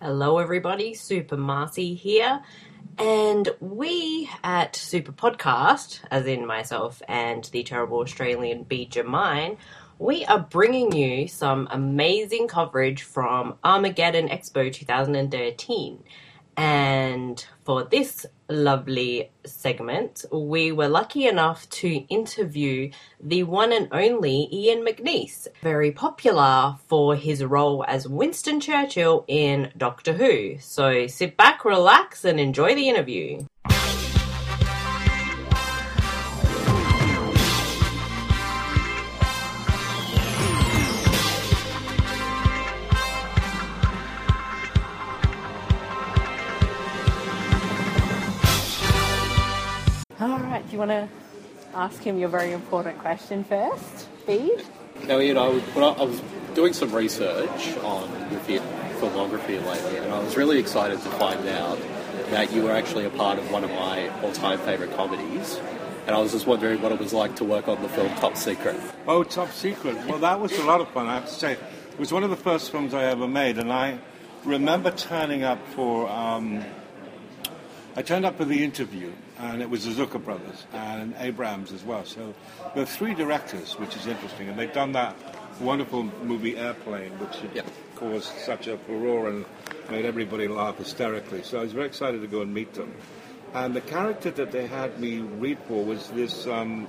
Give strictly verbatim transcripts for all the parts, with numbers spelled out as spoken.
Hello everybody, Super Marcy here, and we at Super Podcast, as in myself and the terrible Australian B. Jermaine, we are bringing you some amazing coverage from Armageddon Expo twenty thirteen. And for this lovely segment, we were lucky enough to interview the one and only Ian McNeice, very popular for his role as Winston Churchill in Doctor Who. So sit back, relax, and enjoy the interview. All right, do you want to ask him your very important question first, Bede? Now, Ian, I was, when I, I was doing some research on your filmography lately, and I was really excited to find out that you were actually a part of one of my all-time favourite comedies. And I was just wondering what it was like to work on the film Top Secret. Oh, Top Secret. Well, that was a lot of fun, I have to say. It was one of the first films I ever made, and I remember turning up for... Um, I turned up for the interview, and it was the Zucker brothers and Abrams as well. So there are three directors, which is interesting, and they've done that wonderful movie Airplane, which yeah. caused such a furore and made everybody laugh hysterically. So I was very excited to go and meet them. And the character that they had me read for was this um,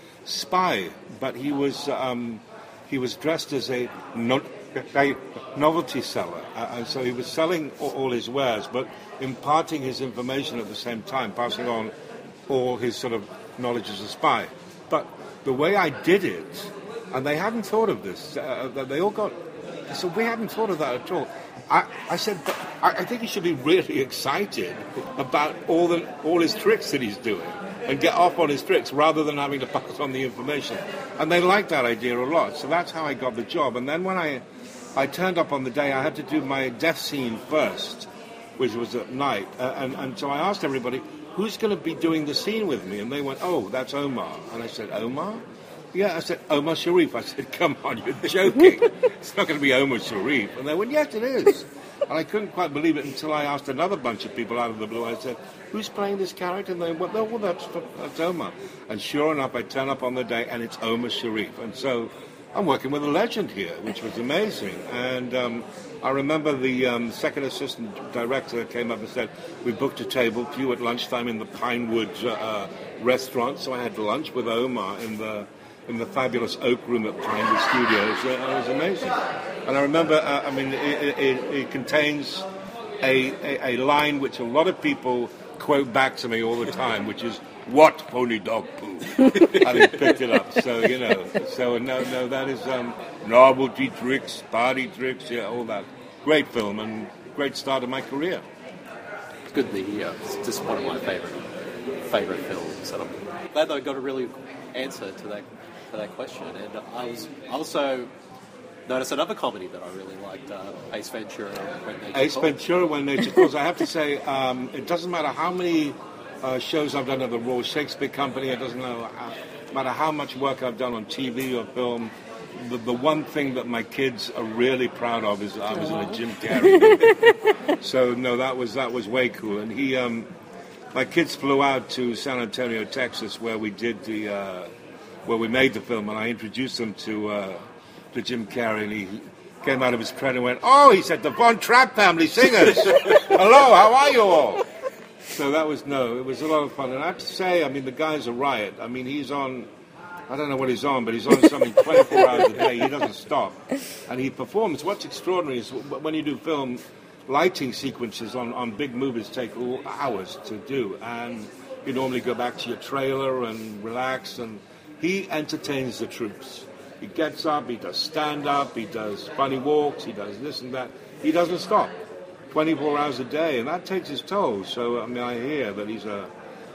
spy, but he was um, he was dressed as a, no- a novelty seller, uh, and so he was selling all, all his wares, but imparting his information at the same time, passing on all his sort of knowledge as a spy. But the way I did it, and they hadn't thought of this, uh, they all got, so we hadn't thought of that at all. I, I said, but I, I think he should be really excited about all the all his tricks that he's doing and get off on his tricks rather than having to pass on the information. And they liked that idea a lot, so that's how I got the job. And then when I, I turned up on the day, I had to do my death scene first, which was at night, uh, and, and so I asked everybody, who's going to be doing the scene with me? And they went, oh, that's Omar. And I said, Omar? Yeah, I said, Omar Sharif. I said, come on, you're joking. It's not going to be Omar Sharif. And they went, yes, it is. And I couldn't quite believe it until I asked another bunch of people out of the blue. I said, who's playing this character? And they went, no, well, that's, that's Omar. And sure enough, I turn up on the day, and it's Omar Sharif. And so I'm working with a legend here, which was amazing. And um, I remember the um, second assistant director came up and said, we booked a table for you at lunchtime in the Pinewood uh, restaurant. So I had lunch with Omar in the in the fabulous Oak Room at Pinewood Studios. Uh, it was amazing. And I remember, uh, I mean, it, it, it contains a, a, a line which a lot of people quote back to me all the time, which is, what pony dog poo? Having picked it up. So, you know, so no, no, that is um, novelty tricks, party tricks, yeah, all that. Great film and great start of my career. It's good to hear. It's just one of my favourite favourite films. And I'm glad that I got a really answer to that to that question. And I was also noticed another comedy that I really liked, uh, Ace Ventura, When Nature Ace Calls. Ventura, When Nature Calls. I have to say, um, it doesn't matter how many uh, shows I've done at the Royal Shakespeare Company, it doesn't know how, matter how much work I've done on T V or film, the, the one thing that my kids are really proud of is I was in a Jim Carrey movie. So, no, that was that was way cool. And he, um, my kids flew out to San Antonio, Texas, where we did the, uh, where we made the film, and I introduced them to, uh, to Jim Carrey, and he came out of his crate and went, oh, he said, the Von Trapp family singers. Hello, how are you all? So that was, no, it was a lot of fun. And I have to say, I mean, the guy's a riot. I mean, he's on, I don't know what he's on, but he's on something twenty-four hours a day. He doesn't stop. And he performs. What's extraordinary is when you do film, lighting sequences on, on big movies take hours to do. And you normally go back to your trailer and relax. And he entertains the troops. He gets up, he does stand-up, he does funny walks, he does this and that. He doesn't stop. twenty-four hours a day, and that takes his toll. So, I mean, I hear that he's a,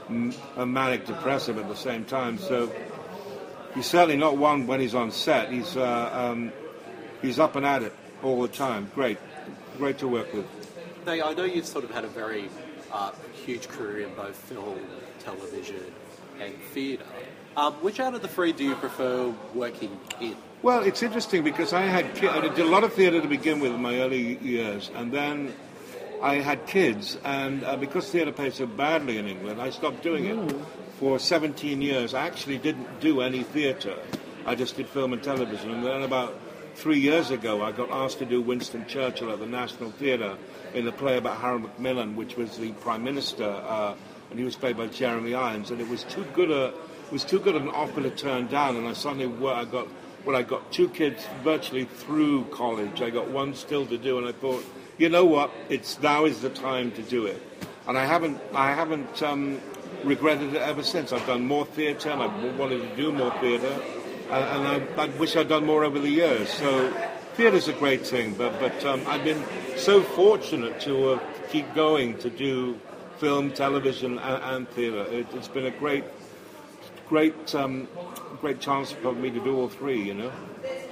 a manic depressive at the same time. So he's certainly not one when he's on set. He's uh, um, he's up and at it all the time. Great. Great to work with. Now, I know you've sort of had a very uh, huge career in both film, television, and theatre. Um, which out of the three do you prefer working in? Well, it's interesting because I had I did a lot of theatre to begin with in my early years, and then I had kids, and uh, because theatre pays so badly in England, I stopped doing it. Mm. For seventeen years, I actually didn't do any theatre. I just did film and television. And then about three years ago, I got asked to do Winston Churchill at the National Theatre in a play about Harold Macmillan, which was the Prime Minister, uh, and he was played by Jeremy Irons. And it was too good a, it was too good an offer to turn down. And I suddenly, well, I got, well, I got two kids virtually through college. I got one still to do, and I thought, you know what? It's now is the time to do it. And I haven't, I haven't. Um, regretted it ever since. I've done more theatre, and I've wanted to do more theatre, and, and I, I wish I'd done more over the years. So theatre's a great thing, but but um, I've been so fortunate to uh, keep going to do film, television, and, and theatre. It, it's been a great, great, um, great chance for me to do all three. You know.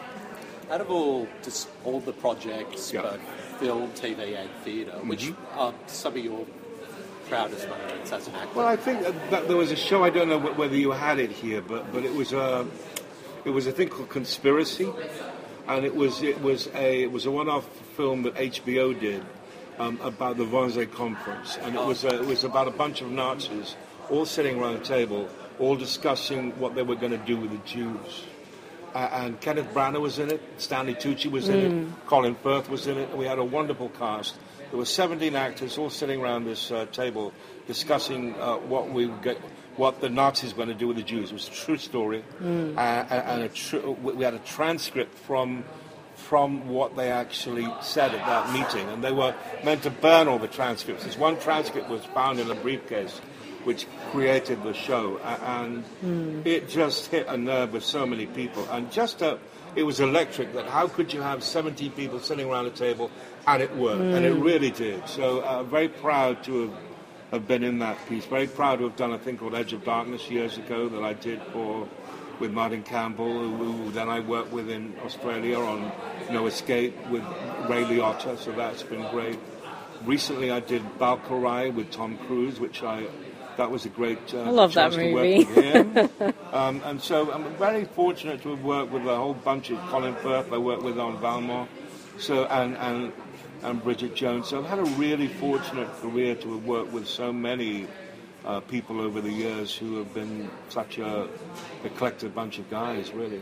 Out of all just all the projects, Yeah. both film, T V, and theatre, which are some of your proudest moments as an actor? Well, I think that, that there was a show. I don't know wh- whether you had it here, but but it was a it was a thing called Conspiracy, and it was it was a it was a one-off film that H B O did um, about the Wannsee Conference, and it was a, it was about a bunch of Nazis all sitting around a table, all discussing what they were going to do with the Jews. Uh, and Kenneth Branagh was in it, Stanley Tucci was in Mm. it, Colin Firth was in it. We had a wonderful cast. There were seventeen actors all sitting around this uh, table discussing uh, what we would get, what the Nazis were going to do with the Jews. It was a true story, Mm. uh, and a tr- we had a transcript from from what they actually said at that meeting, and they were meant to burn all the transcripts. This one transcript was found in a briefcase, which created the show, a- and Mm. it just hit a nerve with so many people, and just a, it was electric. That how could you have seventeen people sitting around a table and it worked, and it Mm. really did. So uh, very proud to have, have been in that piece. Very proud to have done a thing called Edge of Darkness years ago that I did for with Martin Campbell, who, who then I worked with in Australia on No Escape with Ray Liotta. So that's been great. Recently, I did Valkyrie with Tom Cruise, which I that was a great uh, I love that chance to movie. work with him. um, and so I'm very fortunate to have worked with a whole bunch of Colin Firth. I worked with on Valmore, so and and and Bridget Jones. So I've had a really fortunate career to have worked with so many uh, people over the years who have been such a eclectic bunch of guys, really.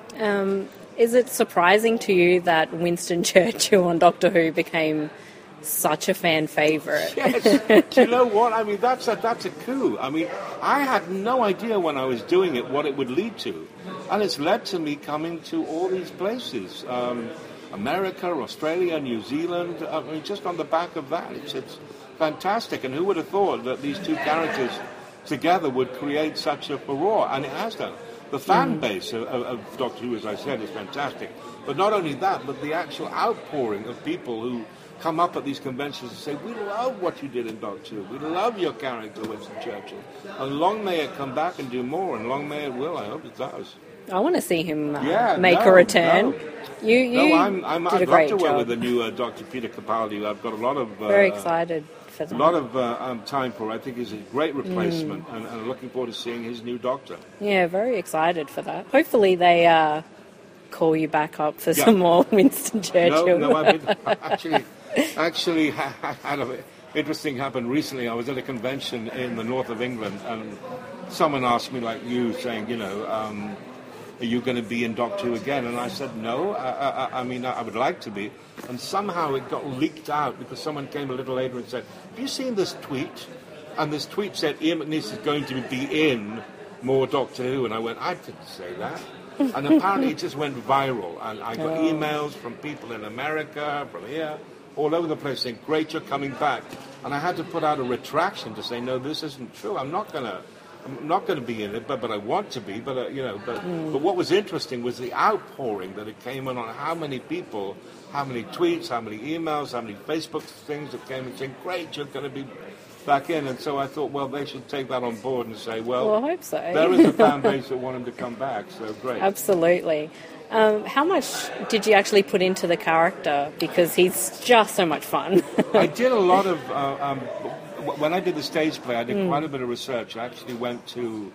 Um, is it surprising to you that Winston Churchill on Doctor Who became such a fan favourite? Yes. Do you know what? I mean, that's a, that's a coup. I mean, I had no idea when I was doing it what it would lead to. And it's led to me coming to all these places. Um, America, Australia, New Zealand. I mean, just on the back of that, it's, it's fantastic. And who would have thought that these two characters together would create such a furore? And it has done. The fan Mm. base of, of, of Doctor Who, as I said, is fantastic. But not only that, but the actual outpouring of people who come up at these conventions and say, we love what you did in Doctor Who. We love your character, Winston Churchill. And long may it come back and do more, and long may it will. I hope it does. I want to see him uh, Yeah, make no, a return. no. You, you no, I'm, I'm, did I'd a love great to work job. with the new uh, Doctor Peter Capaldi. I've got a lot of... Uh, Very excited for A that. lot of uh, um, time for it. I think he's a great replacement, Mm. and, and looking forward to seeing his new Doctor. Yeah, very excited for that. Hopefully they uh, call you back up for Yeah. some more Winston Churchill. No, no, I've been, actually, actually ha- had an interesting happen recently. I was at a convention in the north of England, and someone asked me, like you, saying, you know, um, are you going to be in Doctor Who again? And I said, no, I, I, I mean, I would like to be. And somehow it got leaked out because someone came a little later and said, have you seen this tweet? And this tweet said, Ian McNeice is going to be in more Doctor Who. And I went, I didn't say that. And apparently it just went viral. And I got Oh. emails from people in America, from here, all over the place saying, great, you're coming back. And I had to put out a retraction to say, no, this isn't true. I'm not going to... I'm not going to be in it, but, but I want to be. But uh, you know, but, Mm. but what was interesting was the outpouring that it came in on how many people, how many tweets, how many emails, how many Facebook things that came and saying, "Great, you're going to be back in." And so I thought, well, they should take that on board and say, well, Well, I hope so. there is a fan base that want him to come back. So great. Absolutely. Um, how much did you actually put into the character? Because he's just so much fun. I did a lot of. Uh, um, when I did the stage play, I did Mm. quite a bit of research. I actually went to.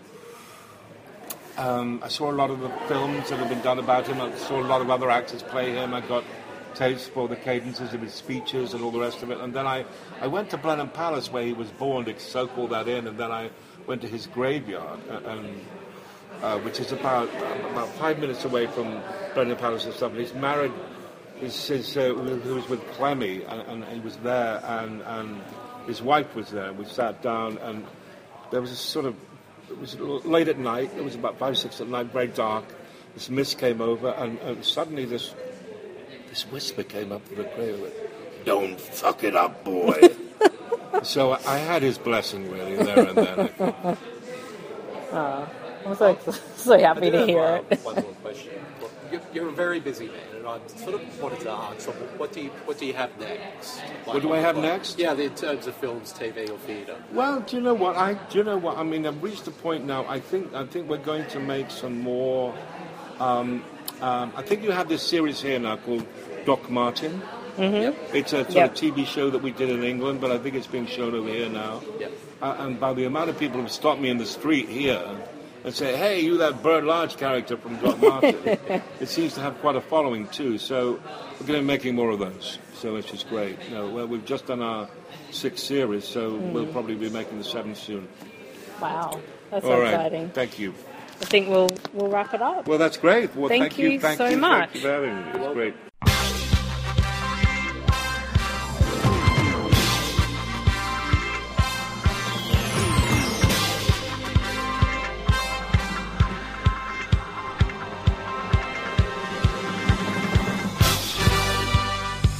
Um, I saw a lot of the films that have been done about him. I saw a lot of other actors play him. I got taste for the cadences of his speeches and all the rest of it. And then I, I went to Blenheim Palace where he was born to soak all that in, and then I went to his graveyard, and, and uh, which is about about five minutes away from Blenheim Palace and stuff. And he's married, his, his, uh, who was with Clemmy, and, and he was there, and, and his wife was there. We sat down, and there was a sort of, it was late at night, it was about five, six at night, very dark. This mist came over, and, and suddenly this this whisper came up to the grave. Don't fuck it up, boy. So I had his blessing, really, there and then. I think. Oh, I'm so, so happy to hear have, it. uh, One more question. Well, you're, you're a very busy man, and I sort of wanted to ask, so what do you what do you have next? Like, What do I have like- next? Yeah, in terms of films, T V, or theatre. Well, do you know what? I do you know what? I mean, I've reached a point now. I think I think we're going to make some more. Um, um, I think you have this series here now called Doc Martin. Yep. It's a sort Yep. of T V show that we did in England, but I think it's being shown over here now. Yep. Uh, and by the amount of people who stop me in the street here and say, "Hey, you that Bird Large character from Doc Martin," it seems to have quite a following too. So we're going to be making more of those. So which is great. No, well, we've just done our sixth series, so we'll probably be making the seventh soon. Wow, that's All so right. exciting. Thank you. I think we'll we'll wrap it up. Well, that's great. Well, Thank thank, you. you Thank so you. much. Thank you for having me. It's great.